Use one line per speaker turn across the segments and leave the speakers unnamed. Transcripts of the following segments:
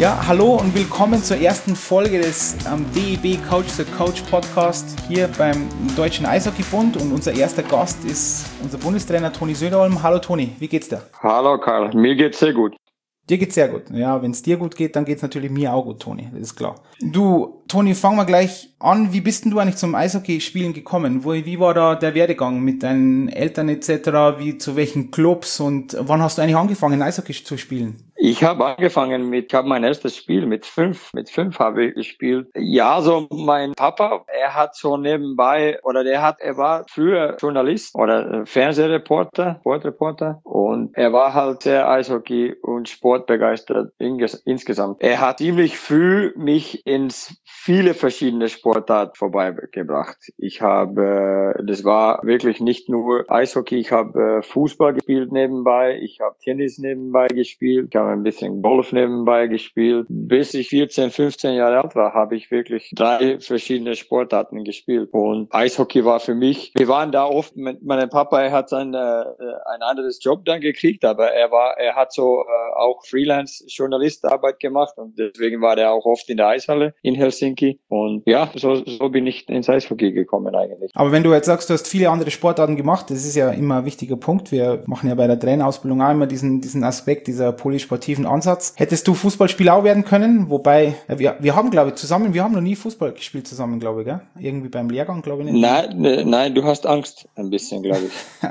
Ja, hallo und willkommen zur ersten Folge des DEB Coach the Coach Podcast hier beim Deutschen Eishockeybund, und unser erster Gast ist unser Bundestrainer Toni Söderholm. Hallo Toni, wie geht's dir?
Hallo Karl, mir geht's sehr gut.
Dir geht's sehr gut. Ja, wenn es dir gut geht, dann geht's natürlich mir auch gut, Toni, das ist klar. Du, Toni, fangen wir gleich an. Wie bist denn du eigentlich zum Eishockeyspielen gekommen? Wie war da der Werdegang mit deinen Eltern etc.? Zu welchen Clubs und wann hast du eigentlich angefangen, Eishockey zu spielen?
Ich habe mein erstes Spiel mit 5 habe ich gespielt. Ja, so mein Papa, er hat so nebenbei, er war früher Journalist oder Fernsehreporter, Sportreporter, und er war halt sehr Eishockey und sportbegeistert insgesamt. Er hat ziemlich früh mich ins viele verschiedene Sportarten vorbeigebracht. Das war wirklich nicht nur Eishockey, ich habe Fußball gespielt nebenbei, ich habe Tennis nebenbei gespielt, ich habe ein bisschen Golf nebenbei gespielt. Bis ich 14, 15 Jahre alt war, habe ich wirklich 3 verschiedene Sportarten gespielt. Und Eishockey war für mich, wir waren da oft, mein Papa, er hat ein anderes Job dann gekriegt, aber er hat so auch Freelance-Journalistarbeit gemacht, und deswegen war er auch oft in der Eishalle in Helsinki. Und ja, so bin ich ins Eishockey gekommen eigentlich.
Aber wenn du jetzt sagst, du hast viele andere Sportarten gemacht, das ist ja immer ein wichtiger Punkt. Wir machen ja bei der Trainerausbildung auch immer diesen Aspekt, dieser polysportiven Ansatz. Hättest du Fußballspieler auch werden können? Wobei, wir haben, glaube ich, wir haben noch nie Fußball gespielt zusammen, glaube ich, gell? Irgendwie beim Lehrgang, glaube ich nicht.
Nein, du hast Angst ein bisschen, glaube ich.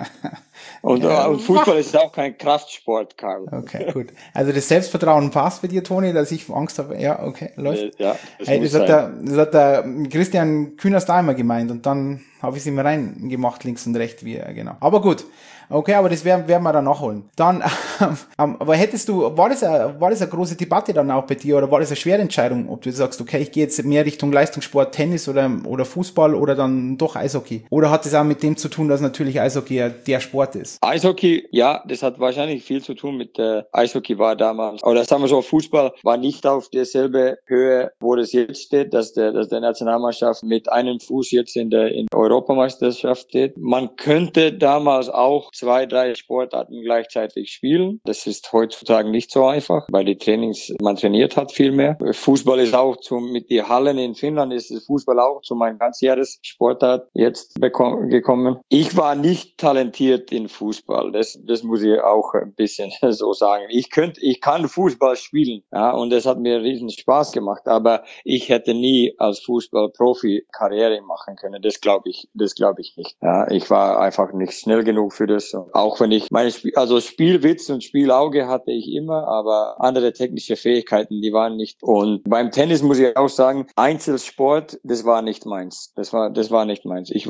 Und Fußball ist auch kein Kraftsport, Karl.
Okay, gut. Also das Selbstvertrauen passt für dir, Toni, dass ich Angst habe. Ja, okay, läuft.
Ja,
das hat der Christian Kühners da immer gemeint, und dann habe ich es immer reingemacht, links und rechts, genau. Aber gut. Okay, aber das werden wir dann nachholen. Dann, aber war das eine große Debatte dann auch bei dir, oder war das eine schwere Entscheidung, ob du sagst, okay, ich gehe jetzt mehr Richtung Leistungssport, Tennis oder Fußball oder dann doch Eishockey? Oder hat das auch mit dem zu tun, dass natürlich Eishockey ja der Sport ist?
Eishockey, ja, das hat wahrscheinlich viel zu tun mit Eishockey war damals, oder sagen wir so, Fußball war nicht auf derselbe Höhe, wo das jetzt steht, dass der Nationalmannschaft mit einem Fuß jetzt in der Europameisterschaft steht. Man könnte damals auch 2, 3 Sportarten gleichzeitig spielen. Das ist heutzutage nicht so einfach, weil man trainiert hat viel mehr. Fußball ist auch mit den Hallen in Finnland ist Fußball auch zu meinem ganzjähriges Sportart jetzt gekommen. Ich war nicht talentiert in Fußball. Das muss ich auch ein bisschen so sagen. Ich kann Fußball spielen, ja, und das hat mir riesen Spaß gemacht, aber ich hätte nie als Fußballprofi Karriere machen können. Das glaube ich nicht. Ja, ich war einfach nicht schnell genug für das. Auch wenn ich Spielwitz und Spielauge hatte ich immer, aber andere technische Fähigkeiten, die waren nicht. Und beim Tennis muss ich auch sagen, Einzelsport, das war nicht meins. Das war nicht meins. Ich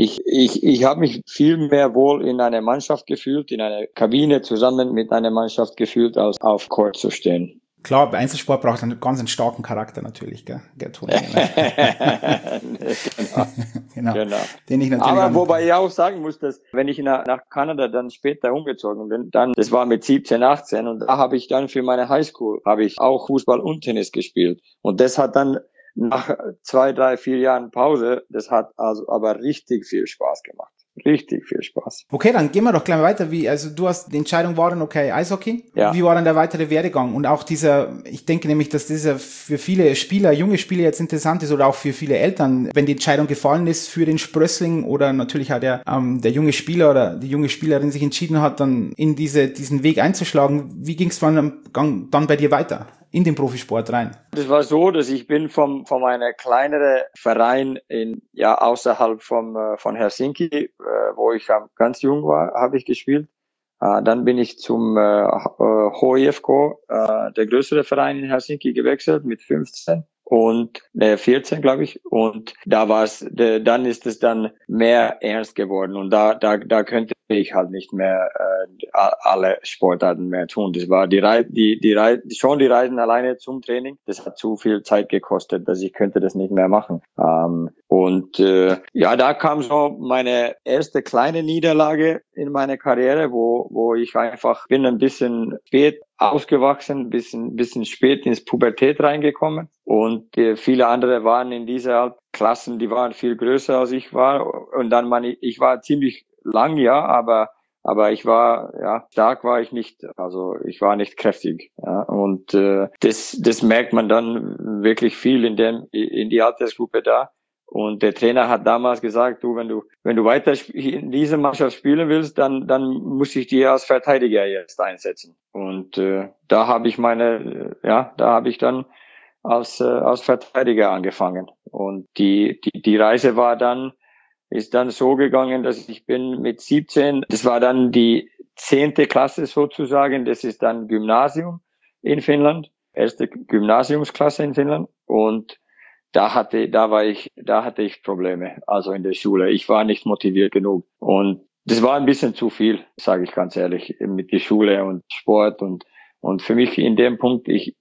habe mich viel mehr wohl in einer Mannschaft gefühlt, in einer Kabine zusammen mit einer Mannschaft gefühlt, als auf Court zu stehen.
Klar, Einzelsport braucht einen ganz starken Charakter natürlich, gell, Toni? Genau. Den ich natürlich.
Aber wobei ich auch sagen muss, dass wenn ich nach Kanada dann später umgezogen bin, das war mit 17, 18, und da habe ich dann für meine Highschool auch Fußball und Tennis gespielt. Und das hat dann nach 2, 3, 4 Jahren Pause, das hat also aber richtig viel Spaß gemacht. Richtig viel Spaß.
Okay, dann gehen wir doch gleich weiter. Die Entscheidung war dann, okay, Eishockey. Ja. Wie war dann der weitere Werdegang? Und auch ich denke nämlich, dass dieser für viele Spieler, junge Spieler jetzt interessant ist, oder auch für viele Eltern, wenn die Entscheidung gefallen ist für den Sprössling, oder natürlich auch der junge Spieler oder die junge Spielerin sich entschieden hat, dann in diesen Weg einzuschlagen. Wie ging es dann bei dir weiter in den Profisport rein?
Das war so, dass ich bin von einem kleineren Verein außerhalb von Helsinki, wo ich ganz jung war, habe ich gespielt. Dann bin ich zum HIFK, der größere Verein in Helsinki, gewechselt mit 15 und 14, glaube ich. Und dann ist es dann mehr ernst geworden, und da könnte ich halt nicht mehr alle Sportarten mehr tun. Das war die Reisen alleine zum Training. Das hat zu viel Zeit gekostet, dass ich könnte das nicht mehr machen. Da kam so meine erste kleine Niederlage in meiner Karriere, wo ich einfach bin ein bisschen spät ausgewachsen, bisschen spät ins Pubertät reingekommen, und viele andere waren in dieser Klassen, die waren viel größer als ich war, und dann ich war ziemlich lang, ja, aber aber stark war ich nicht, also ich war nicht kräftig. Ja, und das merkt man dann wirklich viel in die Altersgruppe da. Und der Trainer hat damals gesagt, du, wenn du weiter in dieser Mannschaft spielen willst, dann muss ich dir als Verteidiger jetzt einsetzen. Und da habe ich dann als Verteidiger angefangen. Und die Reise ist dann so gegangen, dass ich bin mit 17, das war dann die 10. Klasse sozusagen, das ist dann Gymnasium in Finnland, erste Gymnasiumsklasse in Finnland, und da hatte ich Probleme, also in der Schule. Ich war nicht motiviert genug und das war ein bisschen zu viel, sage ich ganz ehrlich, mit der Schule und Sport und für mich in dem Punkt, ich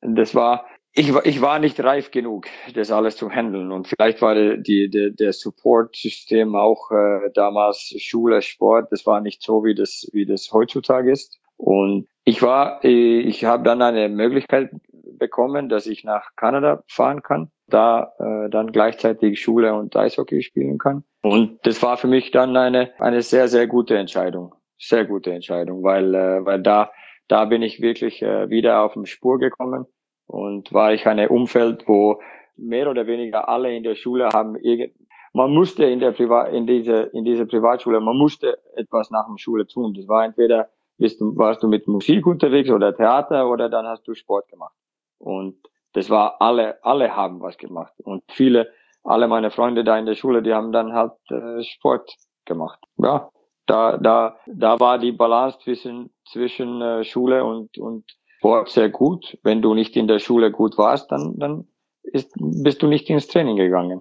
war nicht reif genug, das alles zu handeln. Und vielleicht war der Support-System auch damals Schule, Sport, das war nicht so, wie das heutzutage ist. Und ich habe dann eine Möglichkeit bekommen, dass ich nach Kanada fahren kann, da dann gleichzeitig Schule und Eishockey spielen kann. Und das war für mich dann eine sehr, sehr gute Entscheidung. Sehr gute Entscheidung, weil da bin ich wirklich wieder auf die Spur gekommen. Und war ich in einem Umfeld, wo mehr oder weniger alle in der Schule haben man musste in dieser Privatschule, man musste etwas nach der Schule tun. Das war entweder warst du mit Musik unterwegs oder Theater oder dann hast du Sport gemacht. Und das war alle haben was gemacht. Und alle meine Freunde da in der Schule, die haben dann halt Sport gemacht. Ja, da war die Balance zwischen Schule und Sport sehr gut. Wenn du nicht in der Schule gut warst, dann bist du nicht ins Training gegangen.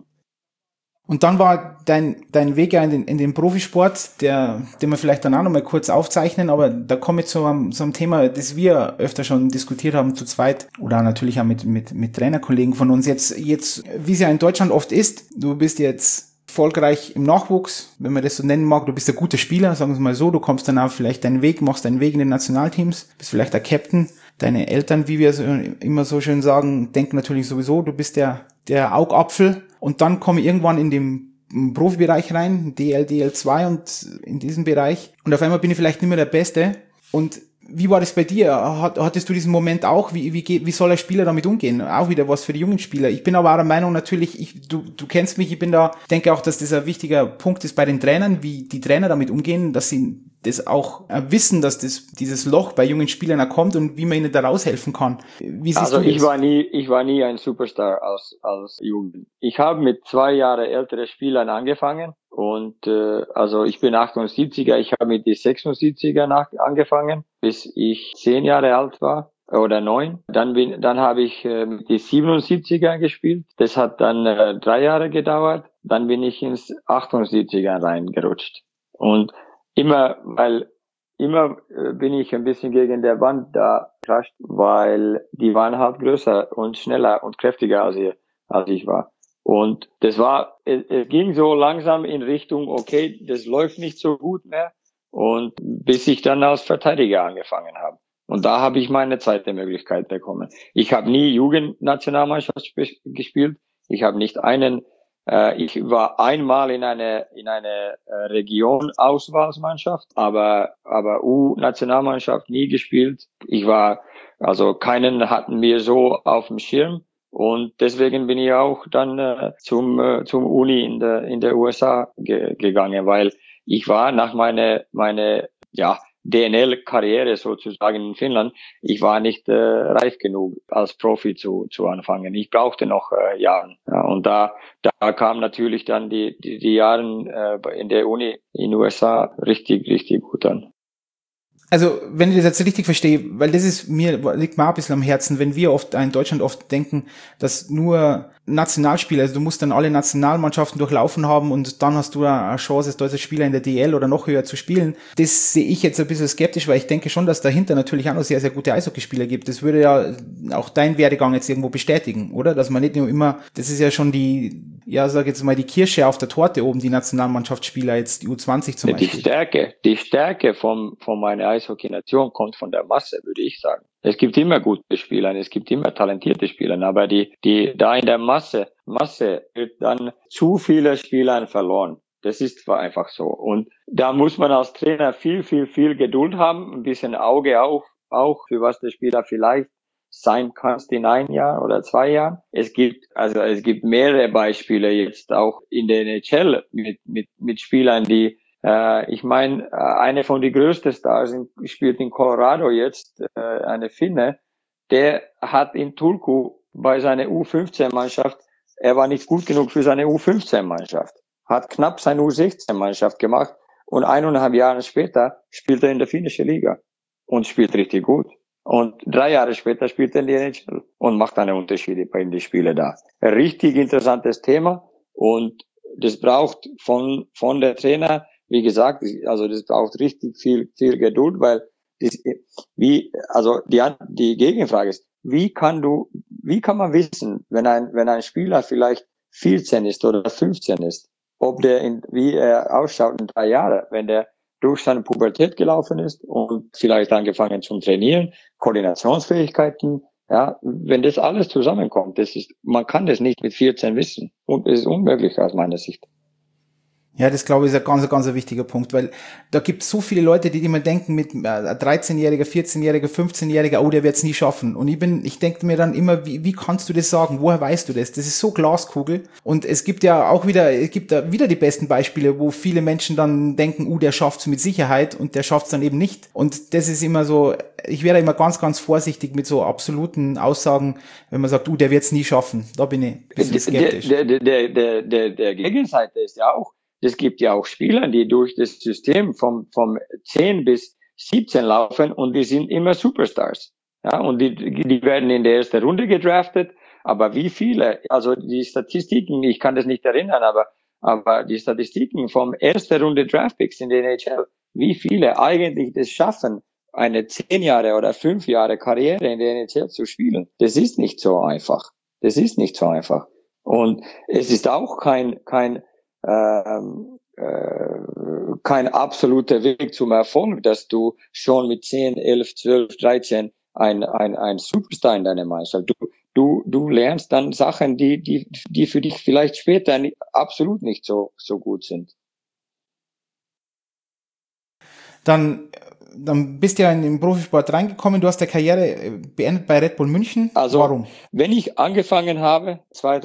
Und dann war dein Weg ja in den Profisport, den wir vielleicht dann auch noch mal kurz aufzeichnen, aber da komme ich zu einem Thema, das wir öfter schon diskutiert haben zu zweit oder natürlich auch mit Trainerkollegen von uns. Jetzt, wie es ja in Deutschland oft ist, du bist jetzt erfolgreich im Nachwuchs, wenn man das so nennen mag, du bist ein guter Spieler, sagen wir es mal so, du kommst dann auch vielleicht machst deinen Weg in den Nationalteams, bist vielleicht der Captain. Deine Eltern, wie wir immer so schön sagen, denken natürlich sowieso, du bist der Augapfel. Und dann komme ich irgendwann in den Profibereich rein, DL, DL2 und in diesem Bereich. Und auf einmal bin ich vielleicht nicht mehr der Beste. Und wie war das bei dir? Hattest du diesen Moment auch? Wie soll ein Spieler damit umgehen? Auch wieder was für die jungen Spieler. Ich bin aber auch der Meinung natürlich, du kennst mich, denke auch, dass das ein wichtiger Punkt ist bei den Trainern, wie die Trainer damit umgehen, dass sie das auch wissen, dass dieses Loch bei jungen Spielern auch kommt und wie man ihnen da raushelfen kann. Wie siehst du das?
Ich war nie ein Superstar als Jugend. Ich habe mit 2 Jahre älteren Spielern angefangen und also ich bin 78er, ich habe mit die 76er angefangen, bis ich 10 Jahre alt war oder 9. Dann habe ich mit die 77er gespielt. Das hat dann 3 Jahre gedauert. Dann bin ich ins 78er reingerutscht. Und immer bin ich ein bisschen gegen der Wand da crasht, weil die waren halt größer und schneller und kräftiger als ich war. Und es ging so langsam in Richtung, okay, das läuft nicht so gut mehr. Und bis ich dann als Verteidiger angefangen habe. Und da habe ich meine zweite Möglichkeit bekommen. Ich habe nie Jugendnationalmannschaft gespielt. Ich habe nicht ich war einmal in eine Region-Auswahlsmannschaft, aber U-Nationalmannschaft nie gespielt. Keinen hatten wir so auf dem Schirm. Und deswegen bin ich auch dann zum Uni in der USA gegangen, weil ich war nach meiner DNL-Karriere sozusagen in Finnland, ich war nicht reif genug als Profi zu anfangen. Ich brauchte noch Jahre. Ja, und da kam natürlich dann die Jahre in der Uni in den USA richtig, richtig gut an.
Also, wenn ich das jetzt richtig verstehe, weil liegt mir auch ein bisschen am Herzen, wenn wir in Deutschland oft denken, dass nur Nationalspieler, also du musst dann alle Nationalmannschaften durchlaufen haben und dann hast du eine Chance, als deutscher Spieler in der DL oder noch höher zu spielen. Das sehe ich jetzt ein bisschen skeptisch, weil ich denke schon, dass dahinter natürlich auch noch sehr, sehr gute Eishockeyspieler gibt. Das würde ja auch dein Werdegang jetzt irgendwo bestätigen, oder? Dass man nicht nur immer, das ist ja schon die Kirsche auf der Torte oben, die Nationalmannschaftsspieler, jetzt die U20 zum Beispiel.
Die Stärke von meiner Eishockey-Nation kommt von der Masse, würde ich sagen. Es gibt immer gute Spieler, es gibt immer talentierte Spieler, aber da in der Masse wird dann zu viele Spieler verloren. Das ist einfach so. Und da muss man als Trainer viel Geduld haben, ein bisschen Auge auch für was der Spieler vielleicht sein kannst in 1 Jahr oder 2 Jahren. Es gibt mehrere Beispiele jetzt auch in der NHL mit Spielern, die ich meine, eine von den größten Stars spielt in Colorado jetzt, eine Finne, der hat in Turku bei seiner U15-Mannschaft, er war nicht gut genug für seine U15-Mannschaft, hat knapp seine U16-Mannschaft gemacht und 1,5 Jahre später spielt er in der finnischen Liga und spielt richtig gut. Und 3 Jahre später spielt er in die NHL und macht einen Unterschied bei den Spielen da. Ein richtig interessantes Thema und das braucht von der Trainer, wie gesagt, also das braucht richtig viel Geduld, weil die Gegenfrage ist, wie kann man wissen, wenn ein Spieler vielleicht 14 ist oder 15 ist, wie er ausschaut in 3 Jahren, wenn der durch seine Pubertät gelaufen ist und vielleicht angefangen zu trainieren, Koordinationsfähigkeiten, ja, wenn das alles zusammenkommt, man kann das nicht mit 14 wissen und es ist unmöglich aus meiner Sicht.
Ja, das glaube ich ist ein ganz wichtiger Punkt, weil da gibt es so viele Leute, die immer denken mit 13-Jähriger, 14-Jähriger, 15-Jähriger, oh, der wird es nie schaffen. Und ich denke mir dann immer, wie kannst du das sagen? Woher weißt du das? Das ist so Glaskugel. Und es gibt ja auch wieder die besten Beispiele, wo viele Menschen dann denken, der schafft's mit Sicherheit und der schafft's dann eben nicht. Und das ist immer so, ich wäre immer ganz vorsichtig mit so absoluten Aussagen, wenn man sagt, der wird's nie schaffen. Da bin ich ein bisschen skeptisch.
Der Gegenseite ist ja auch, es gibt ja auch Spieler, die durch das System vom 10 bis 17 laufen und die sind immer Superstars. Ja, und die werden in der ersten Runde gedraftet. Aber wie viele, also die Statistiken, ich kann das nicht erinnern, aber die Statistiken vom ersten Runde Draftpicks in der NHL, wie viele eigentlich das schaffen, eine 10 Jahre oder 5 Jahre Karriere in der NHL zu spielen. Das ist nicht so einfach. Und es ist auch kein absoluter Weg zum Erfolg, dass du schon mit 10, 11, 12, 13 ein Superstar in deiner Mannschaft. Du lernst dann Sachen, die für dich vielleicht später absolut nicht so gut sind.
Dann bist du ja in den Profisport reingekommen, du hast deine Karriere beendet bei Red Bull München.
Also,
warum?
Wenn ich angefangen habe,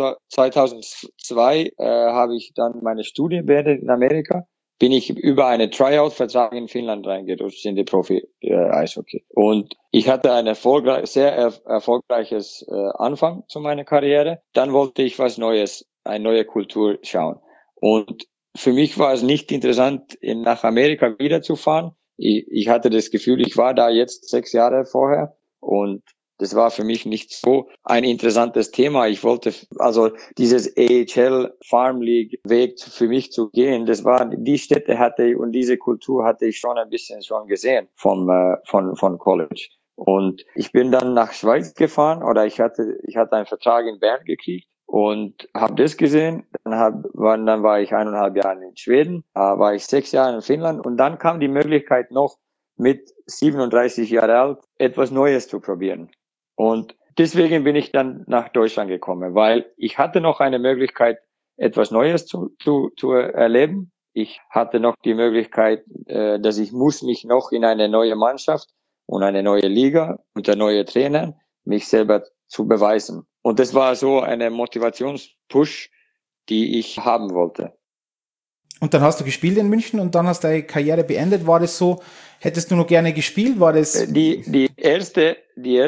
2002, habe ich dann meine Studien beendet in Amerika, bin ich über einen Tryout-Vertrag in Finnland reingerutscht in die Profi-Eishockey. Und ich hatte ein sehr erfolgreiches Anfang zu meiner Karriere. Dann wollte ich was Neues, eine neue Kultur schauen. Und für mich war es nicht interessant, nach Amerika wiederzufahren. Ich hatte das Gefühl, ich war da jetzt 6 Jahre vorher und das war für mich nicht so ein interessantes Thema. Ich wollte also dieses AHL Farm League Weg für mich zu gehen. Das war die Städte und diese Kultur hatte ich schon ein bisschen gesehen von College. Und ich bin dann nach Schweiz gefahren oder ich hatte einen Vertrag in Bern gekriegt. Und habe das gesehen, dann war ich 1,5 Jahre in Schweden, war ich 6 Jahre in Finnland und dann kam die Möglichkeit noch mit 37 Jahren alt etwas Neues zu probieren. Und deswegen bin ich dann nach Deutschland gekommen, weil ich hatte noch eine Möglichkeit, etwas Neues zu erleben. Ich hatte noch die Möglichkeit, dass ich muss mich noch in eine neue Mannschaft und eine neue Liga unter neue Trainer mich selber zu beweisen. Und das war so eine Motivationspush, die ich haben wollte.
Und dann hast du gespielt in München und dann hast du deine Karriere beendet. War das so, hättest du noch gerne gespielt? War das?
Die erste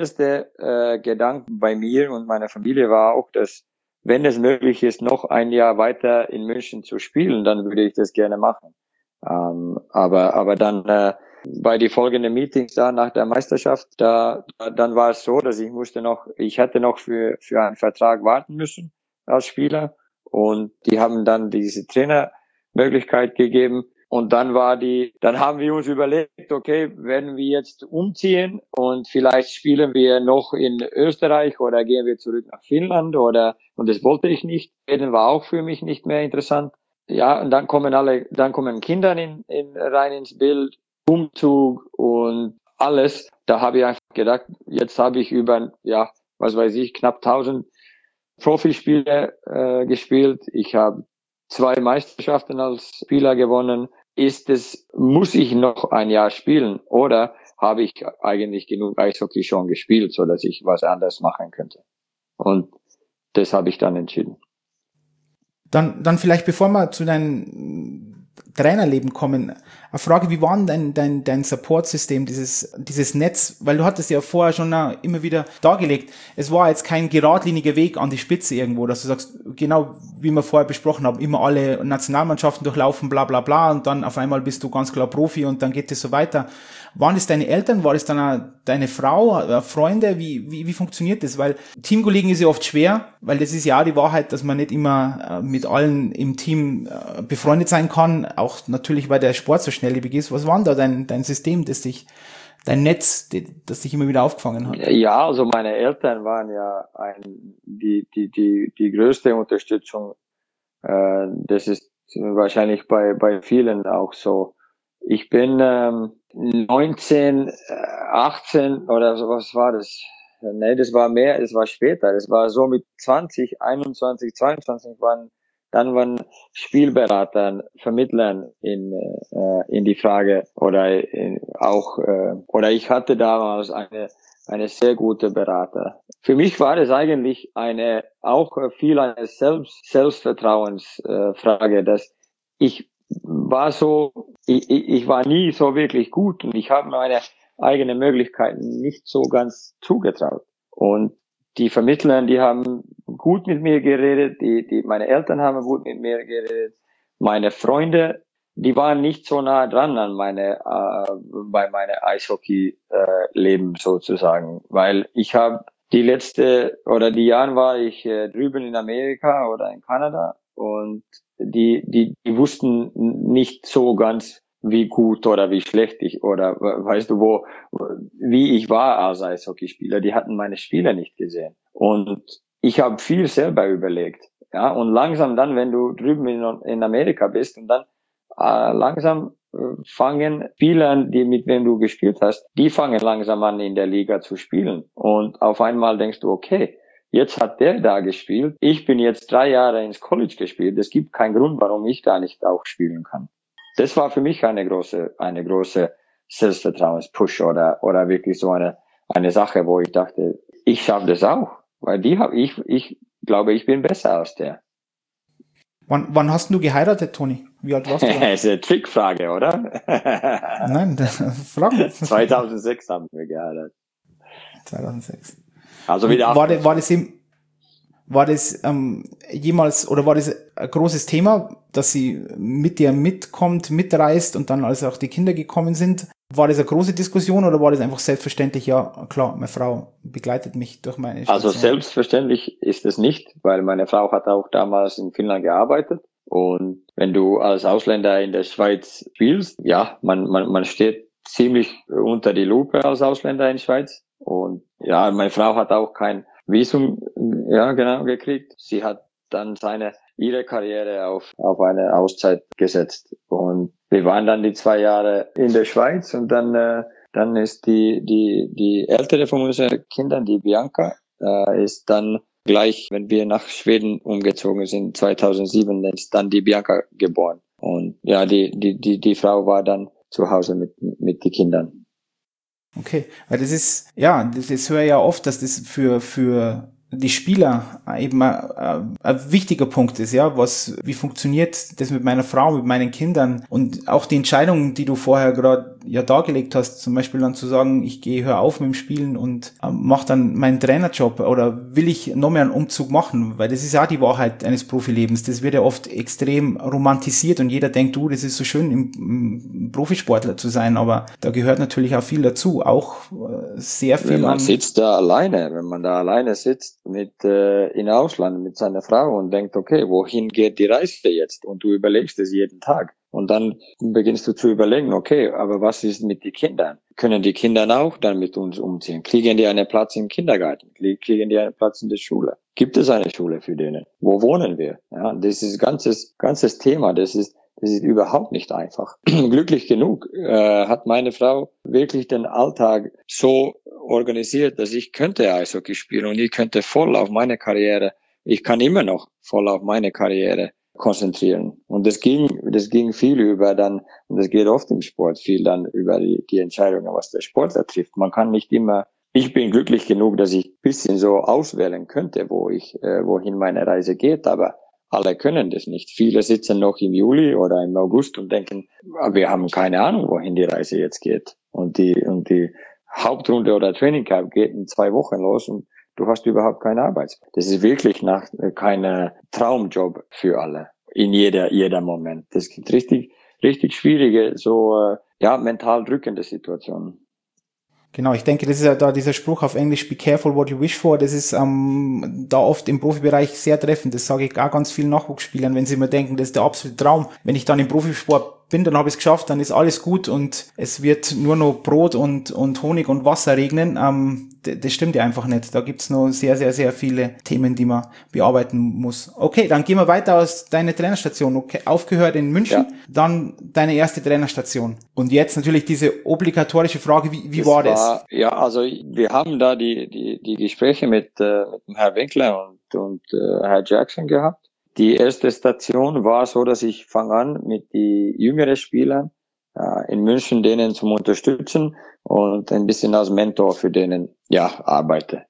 Gedanke bei mir und meiner Familie war auch, dass, wenn es möglich ist, noch 1 Jahr weiter in München zu spielen, dann würde ich das gerne machen. Aber dann bei die folgenden Meetings da nach der Meisterschaft, dann war es so, dass ich hätte noch für einen Vertrag warten müssen als Spieler und die haben dann diese Trainermöglichkeit gegeben und dann haben wir uns überlegt, okay, werden wir jetzt umziehen und vielleicht spielen wir noch in Österreich oder gehen wir zurück nach Finnland und das wollte ich nicht. Schweden war auch für mich nicht mehr interessant. Ja, und dann kommen Kinder rein ins Bild. Umzug und alles. Da habe ich einfach gedacht, jetzt habe ich über, knapp 1000 Profispiele gespielt. Ich habe 2 Meisterschaften als Spieler gewonnen. Muss ich noch ein Jahr spielen oder habe ich eigentlich genug Eishockey schon gespielt, so dass ich was anderes machen könnte? Und das habe ich dann entschieden.
Dann vielleicht, bevor wir zu deinem Trainerleben kommen, eine Frage, wie war denn dein Support-System, dieses Netz, weil du hattest ja vorher schon immer wieder dargelegt, es war jetzt kein geradliniger Weg an die Spitze irgendwo, dass du sagst, genau wie wir vorher besprochen haben, immer alle Nationalmannschaften durchlaufen, bla bla bla, und dann auf einmal bist du ganz klar Profi und dann geht es so weiter. Waren das deine Eltern? War das dann auch deine Frau, Freunde? Wie funktioniert das? Weil Teamkollegen ist ja oft schwer, weil das ist ja auch die Wahrheit, dass man nicht immer mit allen im Team befreundet sein kann. Auch natürlich, weil der Sport so schnelllebig ist. Was war denn da dein System, dein Netz, das dich immer wieder aufgefangen hat?
Ja, also meine Eltern waren ja die größte Unterstützung. Das ist wahrscheinlich bei vielen auch so. Ich bin 19, 18 oder so, was war das? Nee, das war mehr, es war später. Das war so mit 20, 21, 22 waren Spielberatern, Vermittlern in die Frage oder oder ich hatte damals eine sehr gute Berater. Für mich war es eigentlich auch viel eine Selbstvertrauensfrage, dass ich war nie so wirklich gut und ich habe meine eigenen Möglichkeiten nicht so ganz zugetraut. Und die Vermittler, die haben gut mit mir geredet, meine Eltern haben gut mit mir geredet, meine Freunde, die waren nicht so nah dran an bei meinem Eishockey-Leben sozusagen, weil ich habe die Jahren war ich drüben in Amerika oder in Kanada und die wussten nicht so ganz, wie gut oder wie schlecht weißt du, wie ich war als Eishockeyspieler. Die hatten meine Spiele nicht gesehen. Und ich habe viel selber überlegt. Ja, und langsam dann, wenn du drüben in Amerika bist und dann langsam fangen Spieler, mit wem du gespielt hast, die fangen langsam an, in der Liga zu spielen. Und auf einmal denkst du, okay, jetzt hat der da gespielt. Ich bin jetzt 3 Jahre ins College gespielt. Es gibt keinen Grund, warum ich da nicht auch spielen kann. Das war für mich eine große Selbstvertrauens-Push oder wirklich so eine Sache, wo ich dachte, ich schaffe das auch, weil ich glaube, ich bin besser als der.
Wann hast du geheiratet, Toni? Wie alt warst du?
Das ist eine Trickfrage, oder?
Nein, Fragen.
2006 haben wir geheiratet.
2006.
Also wieder
war das jemals, oder war das ein großes Thema, dass sie mit dir mitreist und dann, als auch die Kinder gekommen sind, war das eine große Diskussion oder war das einfach selbstverständlich, ja klar, meine Frau begleitet mich durch meine Station?
Also selbstverständlich ist es nicht, weil meine Frau hat auch damals in Finnland gearbeitet und wenn du als Ausländer in der Schweiz spielst, ja, man steht ziemlich unter die Lupe als Ausländer in der Schweiz und ja, meine Frau hat auch kein Visum, ja, genau, gekriegt. Sie hat dann ihre Karriere auf eine Auszeit gesetzt. Und wir waren dann die 2 Jahre in der Schweiz und dann ist die ältere von unseren Kindern, die Bianca, ist dann gleich, wenn wir nach Schweden umgezogen sind, 2007, ist dann die Bianca geboren. Und ja, die Frau war dann zu Hause mit den Kindern.
Okay, weil das höre ich ja oft, dass das für die Spieler eben ein wichtiger Punkt ist, ja, wie funktioniert das mit meiner Frau, mit meinen Kindern und auch die Entscheidungen, die du vorher gerade ja dargelegt hast, zum Beispiel dann zu sagen, höre auf mit dem Spielen und mache dann meinen Trainerjob oder will ich noch mehr einen Umzug machen, weil das ist ja die Wahrheit eines Profilebens, das wird ja oft extrem romantisiert und jeder denkt, das ist so schön, im Profisportler zu sein, aber da gehört natürlich auch viel dazu, auch sehr viel.
Wenn man wenn man da alleine sitzt, in Ausland mit seiner Frau und denkt, okay, wohin geht die Reise jetzt? Und du überlegst es jeden Tag. Und dann beginnst du zu überlegen, okay, aber was ist mit den Kindern? Können die Kinder auch dann mit uns umziehen? Kriegen die einen Platz im Kindergarten? Kriegen die einen Platz in der Schule? Gibt es eine Schule für denen? Wo wohnen wir? Ja, das ist ganzes Thema. Das ist überhaupt nicht einfach. Glücklich genug hat meine Frau wirklich den Alltag so organisiert, dass ich könnte Eishockey spielen und ich könnte voll auf meine Karriere, ich kann immer noch voll auf meine Karriere konzentrieren. Und das ging viel über dann, und das geht oft im Sport, viel dann über die Entscheidungen, was der Sportler trifft. Man kann nicht immer, ich bin glücklich genug, dass ich ein bisschen so auswählen könnte, wohin meine Reise geht, aber alle können das nicht. Viele sitzen noch im Juli oder im August und denken, wir haben keine Ahnung, wohin die Reise jetzt geht. Und die Hauptrunde oder Training Camp geht in 2 Wochen los und du hast überhaupt keine Arbeit. Das ist wirklich kein Traumjob für alle. In jeder Moment. Das gibt richtig schwierige, mental drückende Situationen.
Genau, ich denke, das ist ja da dieser Spruch auf Englisch, be careful what you wish for, das ist da oft im Profibereich sehr treffend. Das sage ich auch ganz vielen Nachwuchsspielern, wenn sie immer denken, das ist der absolute Traum. Wenn ich dann im Profisport bin, dann habe ich es geschafft, dann ist alles gut und es wird nur noch Brot und Honig und Wasser regnen. Das stimmt ja einfach nicht. Da gibt's noch sehr, sehr, sehr viele Themen, die man bearbeiten muss. Okay, dann gehen wir weiter aus deiner Trainerstation. Okay, aufgehört in München, dann deine erste Trainerstation. Und jetzt natürlich diese obligatorische Frage, wie war das?
Ja, also wir haben da die Gespräche mit dem Herrn Winkler und Herr Jackson gehabt. Die erste Station war so, dass ich fange an mit die jüngeren Spielern in München, denen zum Unterstützen und ein bisschen als Mentor für denen arbeite.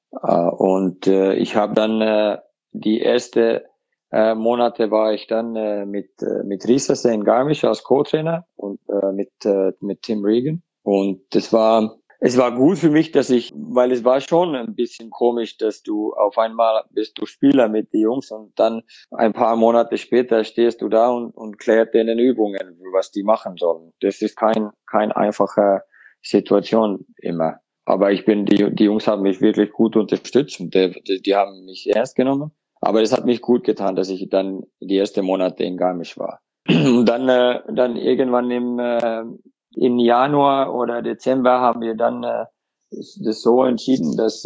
Ich habe dann die erste Monate war ich dann mit Riesase in Garmisch als Co-Trainer und mit Tim Regan. Und es war gut für mich, weil es war schon ein bisschen komisch, dass du auf einmal bist du Spieler mit den Jungs und dann ein paar Monate später stehst du da und klärt denen Übungen, was die machen sollen. Das ist kein einfache Situation immer. Aber die Jungs haben mich wirklich gut unterstützt und die haben mich ernst genommen. Aber es hat mich gut getan, dass ich dann die ersten Monate in Garmisch war. Und dann irgendwann im Januar oder Dezember haben wir dann das so entschieden, dass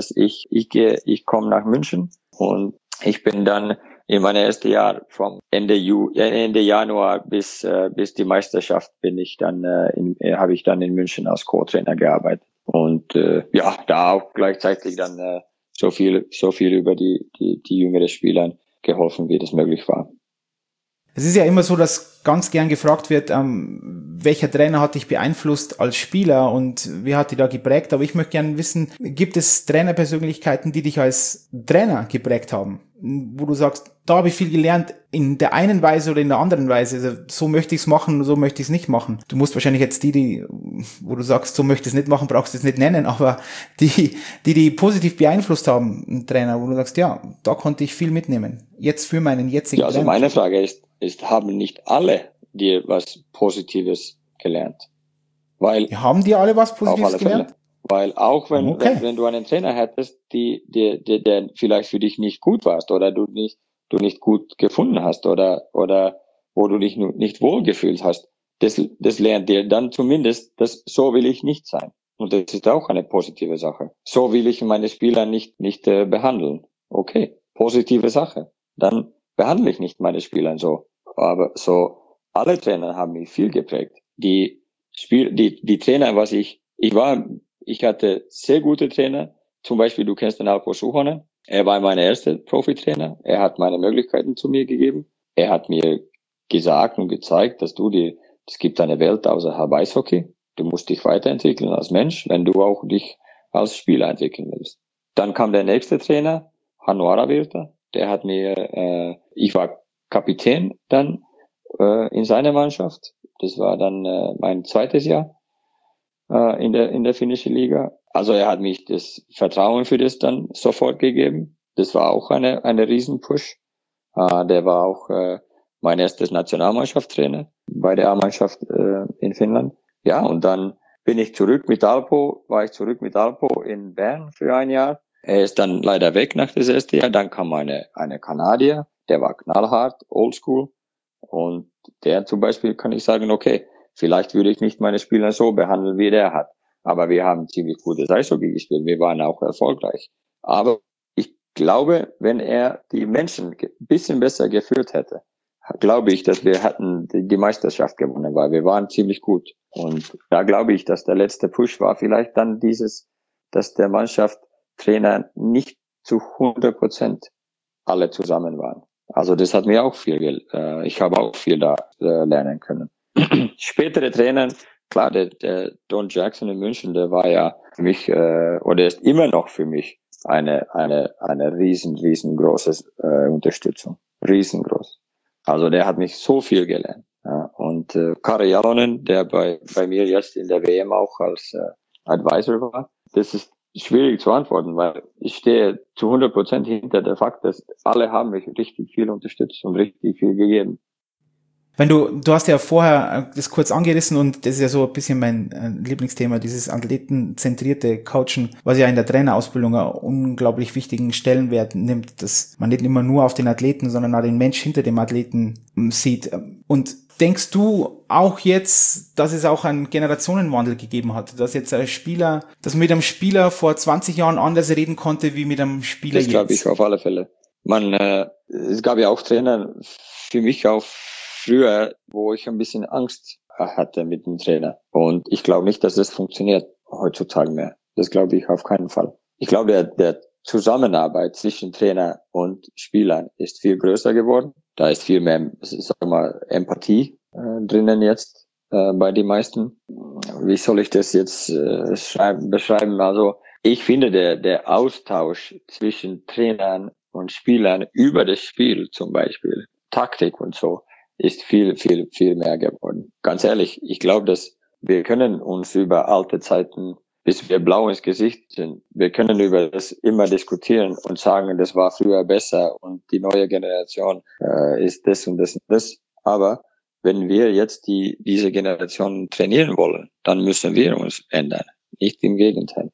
ich komme nach München und ich bin dann in meinem ersten Jahr vom Ende Januar bis die Meisterschaft habe ich dann in München als Co-Trainer gearbeitet und da auch gleichzeitig dann so viel über die jüngeren Spieler geholfen, wie das möglich war.
Es ist ja immer so, dass ganz gern gefragt wird, welcher Trainer hat dich beeinflusst als Spieler und wie hat dich da geprägt? Aber ich möchte gerne wissen, gibt es Trainerpersönlichkeiten, die dich als Trainer geprägt haben? Wo du sagst, da habe ich viel gelernt, in der einen Weise oder in der anderen Weise. Also, so möchte ich es machen, so möchte ich es nicht machen. Du musst wahrscheinlich jetzt wo du sagst, so möchte ich es nicht machen, brauchst du es nicht nennen, aber die positiv beeinflusst haben, ein Trainer, wo du sagst, ja, da konnte ich viel mitnehmen. Jetzt für meinen jetzigen
Trainer. Also meine Frage ist, haben nicht alle dir was Positives gelernt?
Haben die alle was Positives gelernt?
Weil auch wenn du einen Trainer hättest, der vielleicht für dich nicht gut warst oder du nicht gut gefunden hast oder wo du dich nicht wohlgefühlt hast, das lernt dir dann zumindest, dass so will ich nicht sein. Und das ist auch eine positive Sache. So will ich meine Spieler nicht behandeln. Okay, positive Sache. Dann behandle ich nicht meine Spieler so. Aber so, alle Trainer haben mich viel geprägt. Die Trainer, ich hatte sehr gute Trainer. Zum Beispiel, du kennst den Alpo Suhonen. Er war mein erster Profitrainer. Er hat meine Möglichkeiten zu mir gegeben. Er hat mir gesagt und gezeigt, dass es gibt eine Welt außerhalb Eishockey. Du musst dich weiterentwickeln als Mensch, wenn du auch dich als Spieler entwickeln willst. Dann kam der nächste Trainer, Hannu Aravirta. Der hat mir, ich war Kapitän dann in seiner Mannschaft. Das war dann mein zweites Jahr in der finnischen Liga. Also er hat mich das Vertrauen für das dann sofort gegeben. Das war auch eine Riesenpush. Der war auch mein erstes Nationalmannschaftstrainer bei der A-Mannschaft in Finnland. Ja, und dann war ich zurück mit Alpo in Bern für ein Jahr. Er ist dann leider weg nach das erste Jahr. Dann kam eine Kanadier, der war knallhart, oldschool. Und der zum Beispiel kann ich sagen, okay, vielleicht würde ich nicht meine Spieler so behandeln, wie der hat. Aber wir haben ziemlich gutes Eishockey gespielt. Wir waren auch erfolgreich. Aber ich glaube, wenn er die Menschen ein bisschen besser geführt hätte, glaube ich, dass wir hätten die Meisterschaft gewonnen, weil wir waren ziemlich gut. Und da glaube ich, dass der letzte Push war vielleicht dann dass der Mannschaft Trainer nicht zu 100% alle zusammen waren. Also das hat mir auch ich habe auch viel da lernen können. Spätere Trainer, klar, der Don Jackson in München, der war ja für mich, oder ist immer noch für mich eine riesengroße Unterstützung. Riesengroß. Also der hat mich so viel gelernt. Ja. Und Kari Jalonen, der bei mir jetzt in der WM auch als Advisor war, das ist schwierig zu antworten, weil ich stehe zu 100% hinter der Fakt, dass alle haben mich richtig viel unterstützt und richtig viel gegeben.
Wenn du hast ja vorher das kurz angerissen und das ist ja so ein bisschen mein Lieblingsthema, dieses athletenzentrierte Coachen, was ja in der Trainerausbildung einen unglaublich wichtigen Stellenwert nimmt, dass man nicht immer nur auf den Athleten, sondern auch den Mensch hinter dem Athleten sieht. Und denkst du auch jetzt, dass es auch einen Generationenwandel gegeben hat, dass jetzt dass man mit einem Spieler vor 20 Jahren anders reden konnte, wie mit einem Spieler
jetzt? Das glaube ich auf alle Fälle. Es gab ja auch Trainer, für mich auch früher, wo ich ein bisschen Angst hatte mit dem Trainer. Und ich glaube nicht, dass das funktioniert heutzutage mehr. Das glaube ich auf keinen Fall. Ich glaube, der Zusammenarbeit zwischen Trainer und Spielern ist viel größer geworden. Da ist viel mehr, sag mal, Empathie drinnen jetzt bei den meisten. Wie soll ich das jetzt beschreiben? Also ich finde, der Austausch zwischen Trainern und Spielern über das Spiel zum Beispiel, Taktik und so, ist viel mehr geworden. Ganz ehrlich, ich glaube, dass wir können uns über alte Zeiten, bis wir blau ins Gesicht sind, wir können über das immer diskutieren und sagen, das war früher besser und die neue Generation ist das und das und das. Aber wenn wir jetzt diese Generation trainieren wollen, dann müssen wir uns ändern, nicht im Gegenteil.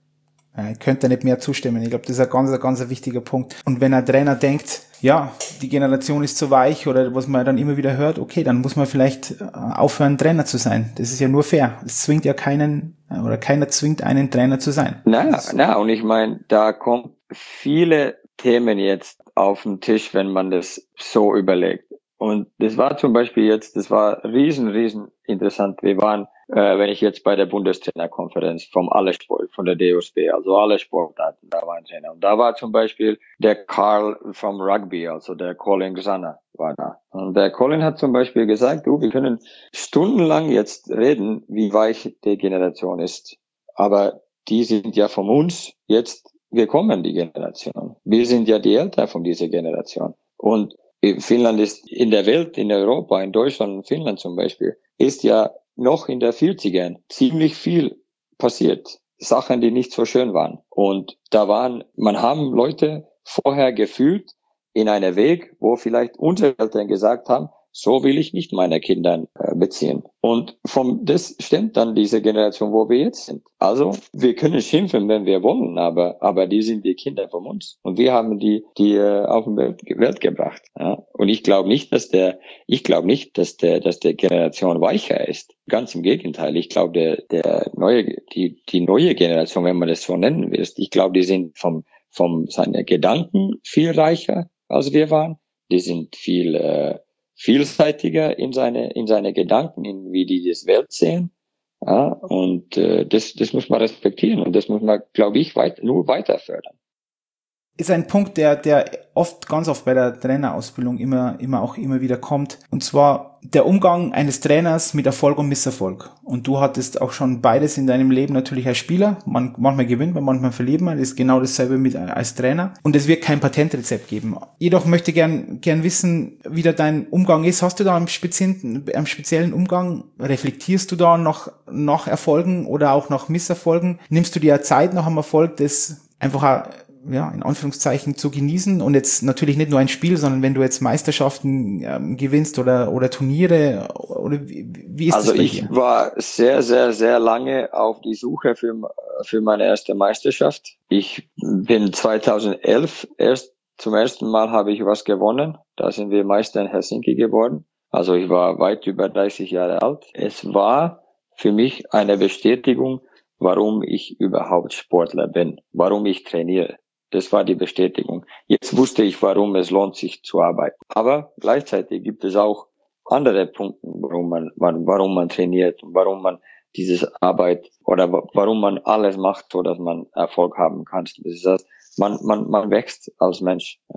Ich könnte nicht mehr zustimmen. Ich glaube, das ist ein ganz wichtiger Punkt. Und wenn ein Trainer denkt, ja, die Generation ist zu weich oder was man dann immer wieder hört, okay, dann muss man vielleicht aufhören, Trainer zu sein. Das ist ja nur fair. Es zwingt ja keinen oder keiner zwingt einen Trainer zu sein.
Und ich meine, da kommen viele Themen jetzt auf den Tisch, wenn man das so überlegt. Und das war zum Beispiel das war riesen interessant. Wir waren, wenn ich jetzt bei der Bundestrainerkonferenz von der DOSB, also alle Sportarten, da war ein Trainer. Und da war zum Beispiel der Karl vom Rugby, also der Colin Xana war da. Und der Colin hat zum Beispiel gesagt, wir können stundenlang jetzt reden, wie weich die Generation ist. Aber die sind ja von uns jetzt gekommen, die Generation. Wir sind ja die Eltern von dieser Generation. Und Finnland ist in der Welt, in Europa, in Deutschland und Finnland zum Beispiel, ist ja noch in der 40ern ziemlich viel passiert. Sachen, die nicht so schön waren. Und man haben Leute vorher gefühlt in einem Weg, wo vielleicht unsere Eltern gesagt haben, so will ich nicht meine Kinder beziehen. Und das stimmt dann diese Generation, wo wir jetzt sind. Also, wir können schimpfen, wenn wir wollen, aber die sind die Kinder von uns. Und wir haben die auf die Welt gebracht. Ja? Und ich glaube nicht, dass der Generation weicher ist. Ganz im Gegenteil. Ich glaube, die neue Generation, wenn man das so nennen will, ich glaube, die sind seine Gedanken viel reicher, als wir waren. Die sind viel vielseitiger in seine Gedanken, wie die das Welt sehen. Ja, und das muss man respektieren und das muss man, glaube ich, nur weiter fördern.
Ist ein Punkt, der ganz oft bei der Trainerausbildung immer wieder kommt. Und zwar der Umgang eines Trainers mit Erfolg und Misserfolg. Und du hattest auch schon beides in deinem Leben natürlich als Spieler. Manchmal gewinnt man, manchmal verliert man. Das ist genau dasselbe als Trainer. Und es wird kein Patentrezept geben. Jedoch möchte gern wissen, wie da dein Umgang ist. Hast du da einen speziellen Umgang? Reflektierst du da nach Erfolgen oder auch nach Misserfolgen? Nimmst du dir Zeit nach einem Erfolg, das einfach in Anführungszeichen zu genießen und jetzt natürlich nicht nur ein Spiel, sondern wenn du jetzt Meisterschaften gewinnst oder Turniere oder wie ist das bei dir?
Also ich war sehr, sehr, sehr lange auf die Suche für meine erste Meisterschaft. Ich bin 2011 zum ersten Mal habe ich was gewonnen. Da sind wir Meister in Helsinki geworden. Also ich war weit über 30 Jahre alt. Es war für mich eine Bestätigung, warum ich überhaupt Sportler bin, warum ich trainiere. Das war die Bestätigung. Jetzt wusste ich, warum es lohnt, sich zu arbeiten. Aber gleichzeitig gibt es auch andere Punkte, warum man trainiert, warum man diese Arbeit oder warum man alles macht, so dass man Erfolg haben kann. Das ist man wächst als Mensch. Ja.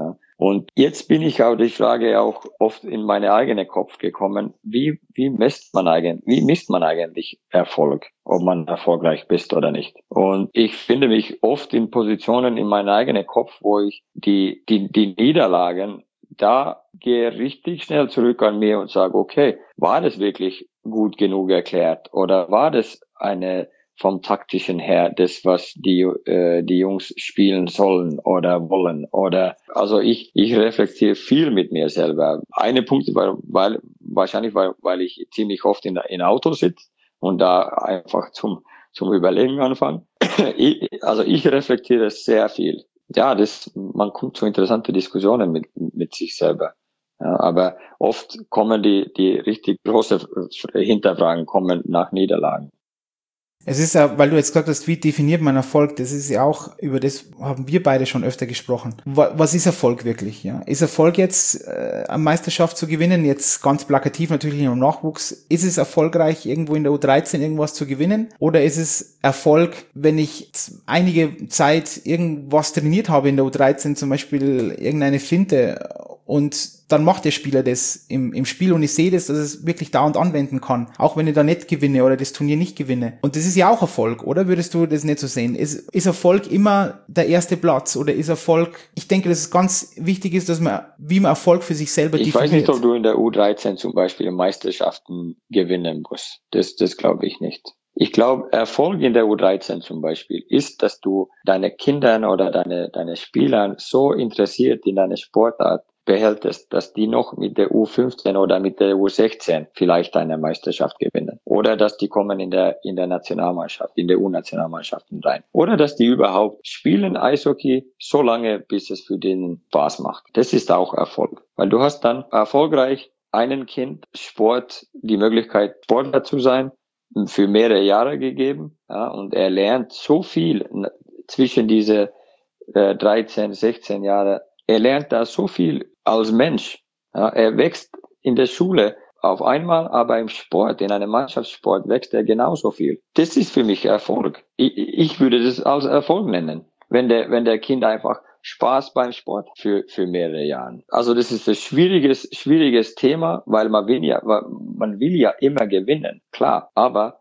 Und jetzt bin ich auf die Frage auch oft in meine eigene Kopf gekommen, wie misst man eigentlich Erfolg, ob man erfolgreich ist oder nicht. Und ich finde mich oft in Positionen in meinem eigenen Kopf, wo ich die Niederlagen, da gehe richtig schnell zurück an mir und sage, okay, war das wirklich gut genug erklärt oder war das eine vom taktischen her, das, was die Jungs spielen sollen oder wollen, oder, also ich reflektiere viel mit mir selber. Eine Punkt, weil ich ziemlich oft in Auto sitze und da einfach zum Überlegen anfange. Ich reflektiere sehr viel. Ja, man kommt zu interessante Diskussionen mit sich selber. Ja, aber oft kommen die richtig große Hinterfragen kommen nach Niederlagen.
Es ist ja, weil du jetzt gesagt hast, wie definiert man Erfolg? Das ist ja auch, über das haben wir beide schon öfter gesprochen. Was ist Erfolg wirklich? Ja? Ist Erfolg jetzt, eine Meisterschaft zu gewinnen? Jetzt ganz plakativ natürlich im Nachwuchs. Ist es erfolgreich, irgendwo in der U13 irgendwas zu gewinnen? Oder ist es Erfolg, wenn ich einige Zeit irgendwas trainiert habe in der U13, zum Beispiel irgendeine Finte, und dann macht der Spieler das im Spiel und ich sehe das, dass es wirklich dauernd anwenden kann, auch wenn ich da nicht gewinne oder das Turnier nicht gewinne. Und das ist ja auch Erfolg, oder würdest du das nicht so sehen? Ist Erfolg immer der erste Platz oder ist Erfolg, ich denke, dass es ganz wichtig ist, wie man Erfolg für sich selber definiert.
Ich weiß nicht, ob du in der U13 zum Beispiel Meisterschaften gewinnen musst. Das glaube ich nicht. Ich glaube, Erfolg in der U13 zum Beispiel ist, dass du deine Kinder oder deine Spieler so interessiert in deine Sportart behältst, dass die noch mit der U15 oder mit der U16 vielleicht eine Meisterschaft gewinnen. Oder dass die kommen in der Nationalmannschaft, in der U-Nationalmannschaften rein. Oder dass die überhaupt spielen Eishockey so lange, bis es für den Spaß macht. Das ist auch Erfolg. Weil du hast dann erfolgreich einem Kind die Möglichkeit, Sportler zu sein, für mehrere Jahre gegeben. Ja, und er lernt so viel zwischen diese 13, 16 Jahre. Er lernt da so viel als Mensch. Ja, er wächst in der Schule auf einmal, aber im Sport, in einem Mannschaftssport, wächst er genauso viel. Das ist für mich Erfolg. Ich würde das als Erfolg nennen, wenn der Kind einfach Spaß beim Sport für mehrere Jahre. Also das ist ein schwieriges Thema, weil man will ja immer gewinnen, klar. Aber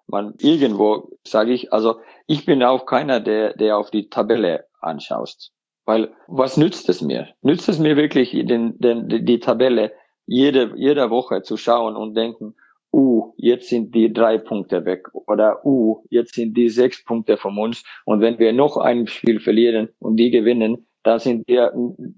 ich bin auch keiner, der auf die Tabelle anschaust. Weil, was nützt es mir? Nützt es mir wirklich, die Tabelle jede Woche zu schauen und denken, jetzt sind die 3 Punkte weg oder jetzt sind die 6 Punkte von uns und wenn wir noch ein Spiel verlieren und die gewinnen, dann sind wir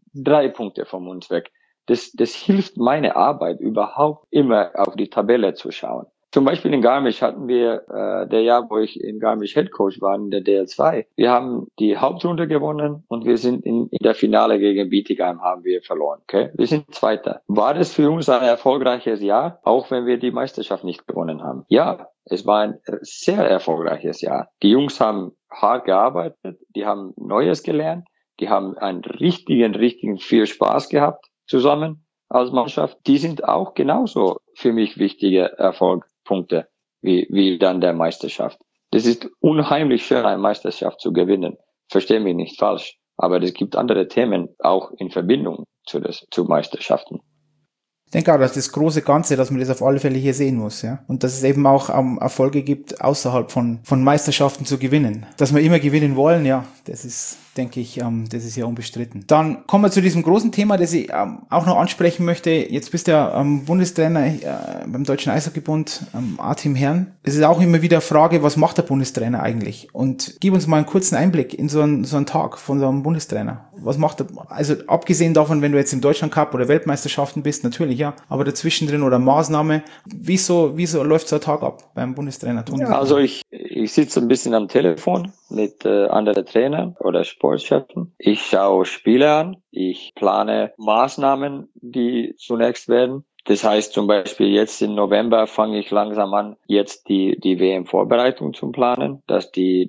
3 Punkte von uns weg. Das hilft meine Arbeit überhaupt immer auf die Tabelle zu schauen. Zum Beispiel in Garmisch hatten wir, der Jahr, wo ich in Garmisch Headcoach war, in der DL2. Wir haben die Hauptrunde gewonnen und wir sind in der Finale gegen Bietigheim haben wir verloren. Okay, wir sind Zweiter. War das für uns ein erfolgreiches Jahr, auch wenn wir die Meisterschaft nicht gewonnen haben? Ja, es war ein sehr erfolgreiches Jahr. Die Jungs haben hart gearbeitet, die haben Neues gelernt, die haben einen richtigen viel Spaß gehabt zusammen als Mannschaft. Die sind auch genauso für mich wichtige Erfolgspunkte wie dann der Meisterschaft. Das ist unheimlich schön, eine Meisterschaft zu gewinnen. Versteh mich nicht falsch. Aber es gibt andere Themen auch in Verbindung zu Meisterschaften.
Ich denke auch, dass das große Ganze, dass man das auf alle Fälle hier sehen muss, ja. Und dass es eben auch Erfolge gibt, außerhalb von Meisterschaften zu gewinnen. Dass wir immer gewinnen wollen, ja, das ist, denke ich, das ist ja unbestritten. Dann kommen wir zu diesem großen Thema, das ich auch noch ansprechen möchte. Jetzt bist du ja Bundestrainer beim Deutschen Eishockeybund, A-Team Herren. Es ist auch immer wieder eine Frage, was macht der Bundestrainer eigentlich? Und gib uns mal einen kurzen Einblick in so einen Tag von so einem Bundestrainer. Was macht er? Also abgesehen davon, wenn du jetzt im Deutschland Cup oder Weltmeisterschaften bist, natürlich ja, aber dazwischen drin oder Maßnahme, wieso läuft so ein Tag ab beim Bundestrainer?
Ja, also ich sitze ein bisschen am Telefon mit anderen Trainern oder Sportchefen. Ich schaue Spiele an, ich plane Maßnahmen, die zunächst werden. Das heißt zum Beispiel jetzt im November fange ich langsam an, jetzt die WM-Vorbereitung zu planen, dass die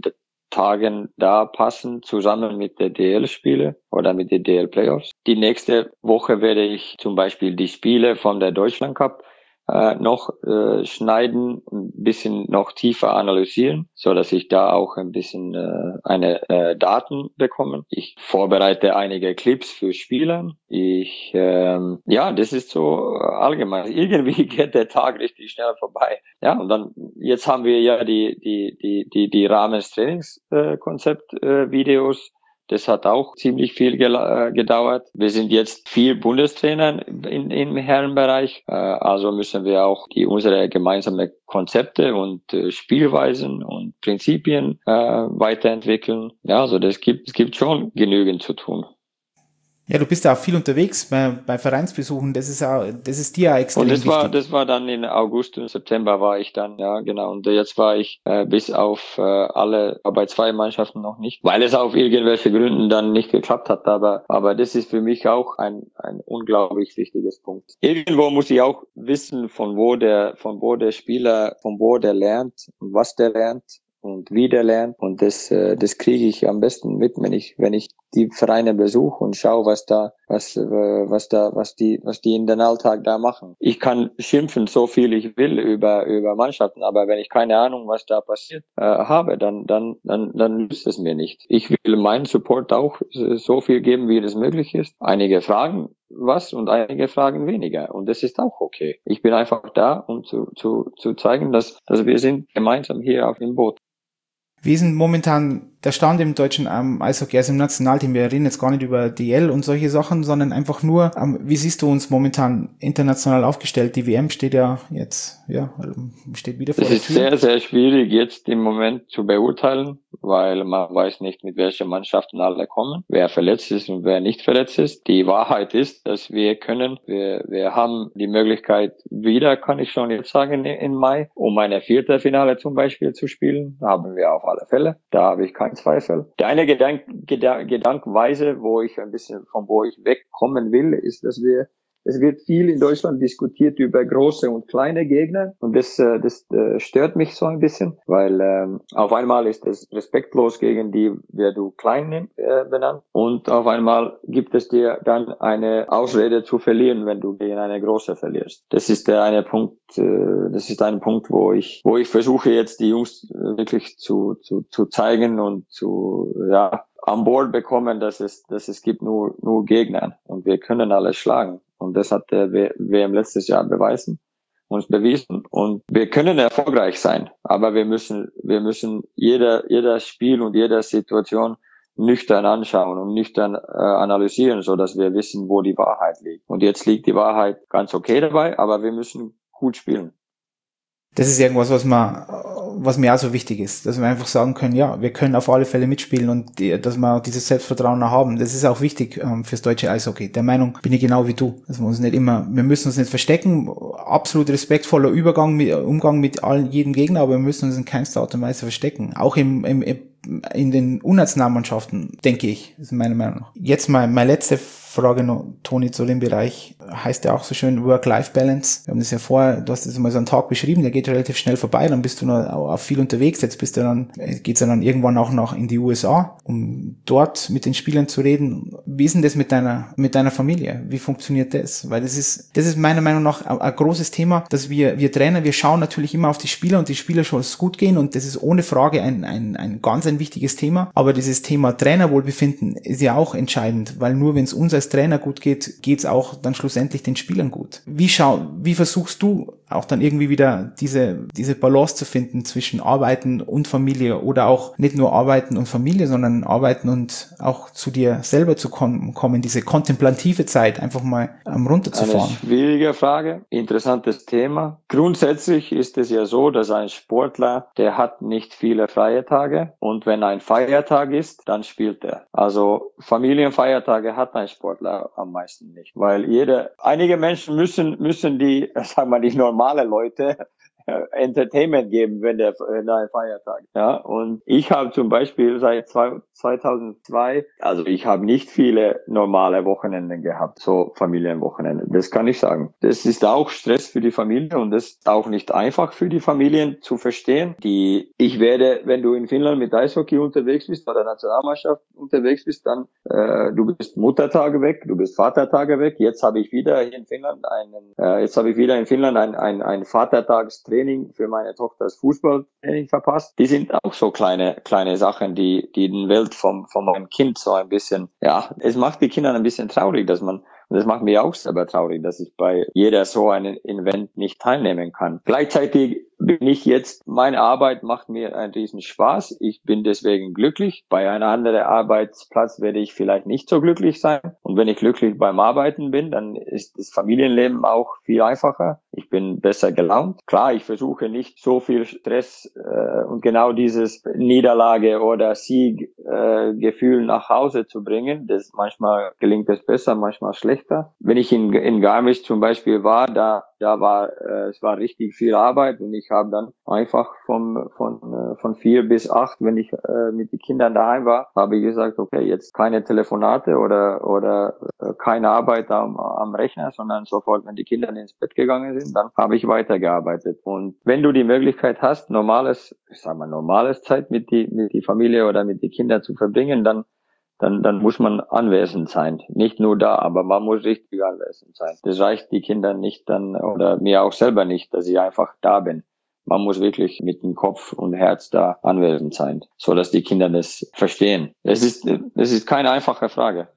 Tagen da passen, zusammen mit der DL-Spiele oder mit den DL-Playoffs. Die nächste Woche werde ich zum Beispiel die Spiele von der Deutschland Cup noch schneiden, ein bisschen noch tiefer analysieren, so dass ich da auch ein bisschen Daten bekomme. Ich vorbereite einige Clips für Spieler. Das ist so allgemein. Irgendwie geht der Tag richtig schnell vorbei. Ja, und dann jetzt haben wir ja die Rahmentrainingskonzept Videos. Das hat auch ziemlich viel gedauert. Wir sind jetzt 4 Bundestrainer im Herrenbereich. Also müssen wir auch unsere gemeinsamen Konzepte und Spielweisen und Prinzipien weiterentwickeln. Ja, also es gibt schon genügend zu tun.
Ja, du bist ja auch viel unterwegs bei Vereinsbesuchen. Das ist dir ja extrem wichtig.
Und das war dann in August und September war ich dann, ja genau. Und jetzt war ich bis auf bei 2 Mannschaften noch nicht, weil es auf irgendwelche Gründen dann nicht geklappt hat. Aber das ist für mich auch ein unglaublich wichtiges Punkt. Irgendwo muss ich auch wissen, von wo der Spieler lernt und was der lernt und wie der lernt. Und das kriege ich am besten mit, wenn ich die Vereine besuche und schaue, was die in den Alltag da machen. Ich kann schimpfen so viel ich will über Mannschaften, aber wenn ich keine Ahnung, was da passiert habe, dann nützt es mir nicht. Ich will meinen Support auch so viel geben, wie das möglich ist. Einige fragen was und einige fragen weniger, und das ist auch okay. Ich bin einfach da, um zu zeigen, dass wir sind gemeinsam hier auf dem Boot.
Wie ist denn momentan der Stand im deutschen Eishockey, also im Nationalteam? Wir reden jetzt gar nicht über DL und solche Sachen, sondern einfach nur, wie siehst du uns momentan international aufgestellt? Die WM steht ja jetzt, steht wieder vor der Tür.
Es ist sehr, sehr schwierig jetzt im Moment zu beurteilen, weil man weiß nicht, mit welchen Mannschaften alle kommen, wer verletzt ist und wer nicht verletzt ist. Die Wahrheit ist, dass wir haben die Möglichkeit wieder, kann ich schon jetzt sagen, im Mai, um eine Viertelfinale zum Beispiel zu spielen. Da haben wir auf alle Fälle. Da habe ich keinen Zweifel. Der eine Gedankenweise, wo ich wegkommen will, ist, dass es wird viel in Deutschland diskutiert über große und kleine Gegner, und das stört mich so ein bisschen, weil auf einmal ist es respektlos gegen die, wer du klein benannt, und auf einmal gibt es dir dann eine Ausrede zu verlieren, wenn du gegen eine große verlierst. Das ist ein Punkt, wo ich versuche jetzt die Jungs wirklich zu zeigen und an Bord bekommen, dass es gibt nur Gegner und wir können alles schlagen. Und das hat der WM letztes Jahr uns bewiesen. Und wir können erfolgreich sein, aber wir müssen jeder Spiel und jeder Situation nüchtern anschauen und nüchtern analysieren, so dass wir wissen, wo die Wahrheit liegt. Und jetzt liegt die Wahrheit ganz okay dabei, aber wir müssen gut spielen.
Das ist irgendwas, was mir auch so wichtig ist, dass wir einfach sagen können, ja, wir können auf alle Fälle mitspielen und dass wir dieses Selbstvertrauen haben. Das ist auch wichtig fürs deutsche Eishockey. Der Meinung bin ich genau wie du. Wir müssen uns nicht verstecken. Absolut respektvoller Umgang mit jedem Gegner, aber wir müssen uns in keinster Art und Weise verstecken. Auch in den Unnationalmannschaften, denke ich, ist meine Meinung. Jetzt meine letzte Frage noch, Toni, zu dem Bereich, heißt ja auch so schön Work-Life-Balance. Wir haben das ja vorher, du hast das mal so einen Tag beschrieben, der geht relativ schnell vorbei, dann bist du noch auch viel unterwegs, jetzt geht's dann irgendwann auch noch in die USA, um dort mit den Spielern zu reden. Wie ist denn das mit deiner Familie? Wie funktioniert das? Weil das ist meiner Meinung nach ein großes Thema, dass wir Trainer, wir schauen natürlich immer auf die Spieler und die Spieler soll es gut gehen, und das ist ohne Frage ein ganz wichtiges Thema, aber dieses Thema Trainerwohlbefinden ist ja auch entscheidend, weil nur wenn es uns als Trainer gut geht, geht's auch dann schlussendlich den Spielern gut. Wie versuchst du auch dann irgendwie wieder diese Balance zu finden zwischen Arbeiten und Familie, oder auch nicht nur Arbeiten und Familie, sondern Arbeiten und auch zu dir selber zu kommen, diese kontemplative Zeit einfach mal runterzufahren?
Eine schwierige Frage, interessantes Thema. Grundsätzlich ist es ja so, dass ein Sportler, der hat nicht viele freie Tage, und wenn ein Feiertag ist, dann spielt er. Also Familienfeiertage hat ein Sportler am meisten nicht, weil einige Menschen müssen die normale Leute Entertainment geben, wenn ein Feiertag. Ja, und ich habe zum Beispiel seit 2002, also ich habe nicht viele normale Wochenenden gehabt, so Familienwochenende. Das kann ich sagen. Das ist auch Stress für die Familie, und das ist auch nicht einfach für die Familien zu verstehen. Wenn du in Finnland mit Eishockey unterwegs bist oder Nationalmannschaft unterwegs bist, dann du bist Muttertage weg, du bist Vatertage weg. Jetzt habe ich wieder hier in Finnland ein Vatertagstraining für meine Tochter, das Fußballtraining verpasst. Die sind auch so kleine Sachen, die den Welt von meinem Kind so ein bisschen, ja, es macht die Kinder ein bisschen traurig, und das macht mich auch selber traurig, dass ich bei jeder so einem Event nicht teilnehmen kann. Gleichzeitig bin ich jetzt, meine Arbeit macht mir einen riesen Spaß. Ich bin deswegen glücklich. Bei einem anderen Arbeitsplatz werde ich vielleicht nicht so glücklich sein. Und wenn ich glücklich beim Arbeiten bin, dann ist das Familienleben auch viel einfacher. Ich bin besser gelaunt. Klar, ich versuche nicht so viel Stress und genau dieses Niederlage oder Sieggefühl nach Hause zu bringen. Manchmal gelingt es besser, manchmal schlechter. Wenn ich in Garmisch zum Beispiel war, es war richtig viel Arbeit und ich habe dann einfach von 4 bis 8, wenn ich mit den Kindern daheim war, habe ich gesagt, okay, jetzt keine Telefonate oder keine Arbeit am Rechner, sondern sofort, wenn die Kinder ins Bett gegangen sind, dann habe ich weitergearbeitet. Und wenn du die Möglichkeit hast, normales Zeit mit die Familie oder mit den Kindern zu verbringen, dann muss man anwesend sein. Nicht nur da, aber man muss richtig anwesend sein. Das reicht die Kinder nicht dann, oder mir auch selber nicht, dass ich einfach da bin. Man muss wirklich mit dem Kopf und Herz da anwesend sein, so dass die Kinder das verstehen. Es ist keine einfache Frage.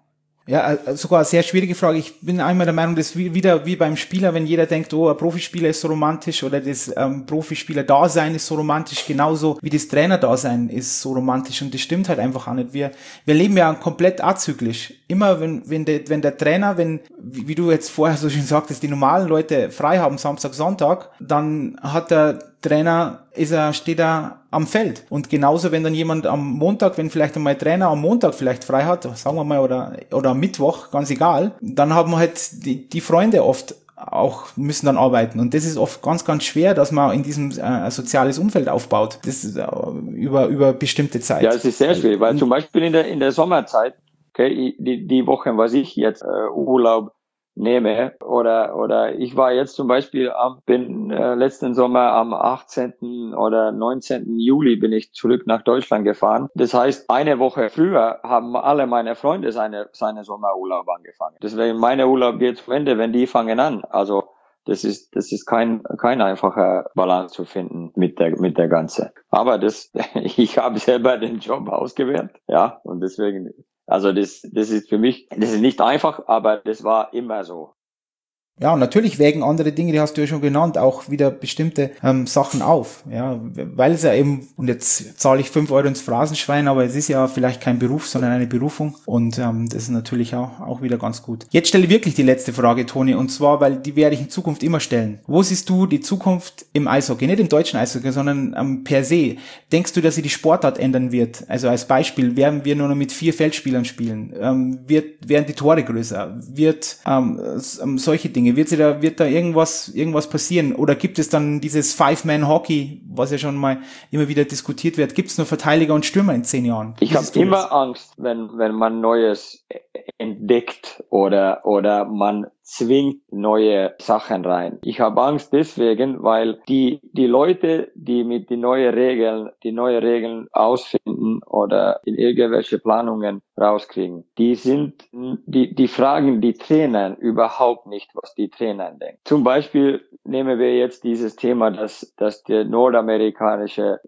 Ja, sogar eine sehr schwierige Frage. Ich bin einmal der Meinung, dass wieder wie beim Spieler, wenn jeder denkt, oh, ein Profispieler ist so romantisch oder das Profispieler-Dasein ist so romantisch, genauso wie das Trainer-Dasein ist so romantisch, und das stimmt halt einfach auch nicht. Wir leben ja komplett azyklisch. Immer wenn der Trainer, wie du jetzt vorher so schön sagtest, die normalen Leute frei haben, Samstag, Sonntag, dann hat der Trainer, steht er am Feld. Und genauso, wenn dann jemand am Montag, wenn vielleicht einmal Trainer am Montag vielleicht frei hat, sagen wir mal, oder am Mittwoch, ganz egal, dann haben wir halt die Freunde oft auch, müssen dann arbeiten. Und das ist oft ganz, ganz schwer, dass man in diesem soziales Umfeld aufbaut. Das ist über bestimmte Zeit.
Ja, es ist sehr schwierig, weil zum Beispiel in der Sommerzeit, okay, die Wochen, was ich jetzt Urlaub nehme, oder ich war jetzt zum Beispiel bin letzten Sommer am 18. oder 19. Juli bin ich zurück nach Deutschland gefahren. Das heißt, eine Woche früher haben alle meine Freunde seine Sommerurlaub angefangen. Deswegen meine Urlaub geht zu Ende, wenn die fangen an. Also das ist kein einfacher Balance zu finden mit der Ganze. Aber ich habe selber den Job ausgewählt, ja, und deswegen, also das ist für mich, das ist nicht einfach, aber das war immer so.
Ja, und natürlich wägen andere Dinge, die hast du ja schon genannt, auch wieder bestimmte Sachen auf. Ja, weil es ja eben, und jetzt zahle ich 5 Euro ins Phrasenschwein, aber es ist ja vielleicht kein Beruf, sondern eine Berufung. Und das ist natürlich auch wieder ganz gut. Jetzt stelle ich wirklich die letzte Frage, Toni, und zwar, weil die werde ich in Zukunft immer stellen. Wo siehst du die Zukunft im Eishockey? Nicht im deutschen Eishockey, sondern per se. Denkst du, dass sich die Sportart ändern wird? Also als Beispiel, werden wir nur noch mit 4 Feldspielern spielen? Werden die Tore größer? Solche Dinge? Wird da irgendwas passieren? Oder gibt es dann dieses Five-Man-Hockey, was ja schon mal immer wieder diskutiert wird? Gibt es nur Verteidiger und Stürmer in 10 Jahren?
Ich habe immer Angst, wenn man Neues entdeckt oder man zwingt neue Sachen rein. Ich habe Angst deswegen, weil die Leute, die mit die neue Regeln ausfinden oder in irgendwelche Planungen rauskriegen, die fragen die Trainer überhaupt nicht, was die Trainer denken. Zum Beispiel nehmen wir jetzt dieses Thema, dass die nordamerikanische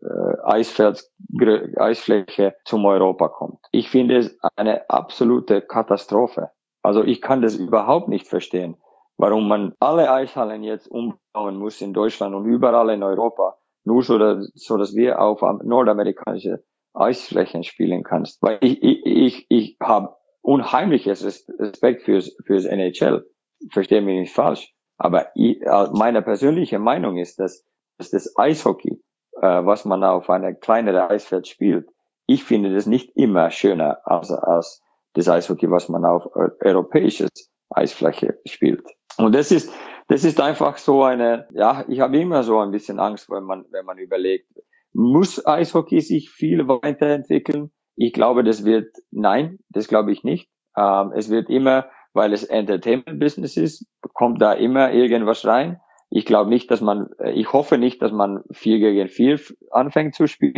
Eisfläche zum Europa kommt. Ich finde es eine absolute Katastrophe. Also ich kann das überhaupt nicht verstehen, warum man alle Eishallen jetzt umbauen muss in Deutschland und überall in Europa, nur so dass wir auf nordamerikanische Eisflächen spielen kannst. Weil ich habe unheimliches Respekt fürs NHL. Verstehe mich nicht falsch. Aber meine persönliche Meinung ist, dass das Eishockey, was man auf einer kleineren Eisfeld spielt, ich finde das nicht immer schöner als das Eishockey, was man auf europäisches Eisfläche spielt. Und das ist einfach so ich habe immer so ein bisschen Angst, wenn man überlegt, muss Eishockey sich viel weiterentwickeln? Ich glaube, das glaube ich nicht. Es wird immer, weil es Entertainment-Business ist, kommt da immer irgendwas rein. Ich hoffe nicht, dass man 4 gegen 4 anfängt zu spielen.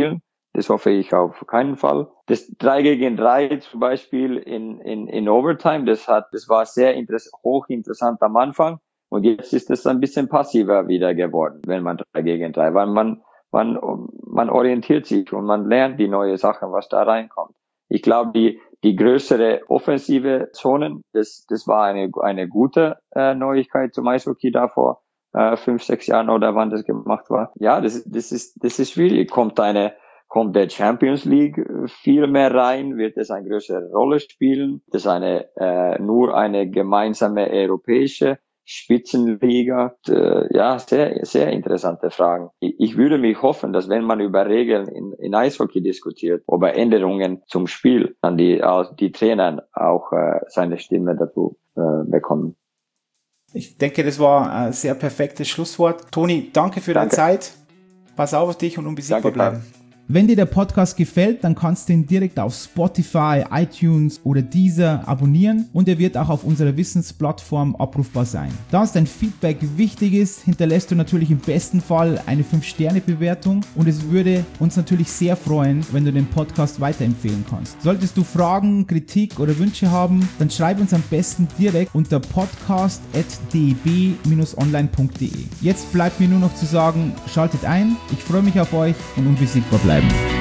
Das hoffe ich auf keinen Fall. Das 3 gegen 3 zum Beispiel in Overtime, das war sehr hochinteressant am Anfang. Und jetzt ist es ein bisschen passiver wieder geworden, wenn man 3 gegen 3, weil man orientiert sich und man lernt die neue Sachen, was da reinkommt. Ich glaube, die größere offensive Zonen, das war eine gute Neuigkeit zum Eishockey da vor 5-6 Jahren oder wann das gemacht war. Ja, das ist schwierig. Kommt der Champions League viel mehr rein? Wird es eine größere Rolle spielen? Das ist nur eine gemeinsame europäische Spitzenliga? Ja, sehr, sehr interessante Fragen. Ich würde mich hoffen, dass wenn man über Regeln in Eishockey diskutiert, über Änderungen zum Spiel, dann die Trainer auch seine Stimme dazu bekommen.
Ich denke, das war ein sehr perfektes Schlusswort. Toni, danke für deine Zeit. Pass auf dich und unbesiegbar bleiben. Wenn dir der Podcast gefällt, dann kannst du ihn direkt auf Spotify, iTunes oder Deezer abonnieren und er wird auch auf unserer Wissensplattform abrufbar sein. Da uns dein Feedback wichtig ist, hinterlässt du natürlich im besten Fall eine 5-Sterne-Bewertung und es würde uns natürlich sehr freuen, wenn du den Podcast weiterempfehlen kannst. Solltest du Fragen, Kritik oder Wünsche haben, dann schreib uns am besten direkt unter podcast@deb-online.de. Jetzt bleibt mir nur noch zu sagen, schaltet ein, ich freue mich auf euch und unbesiegbar bleiben.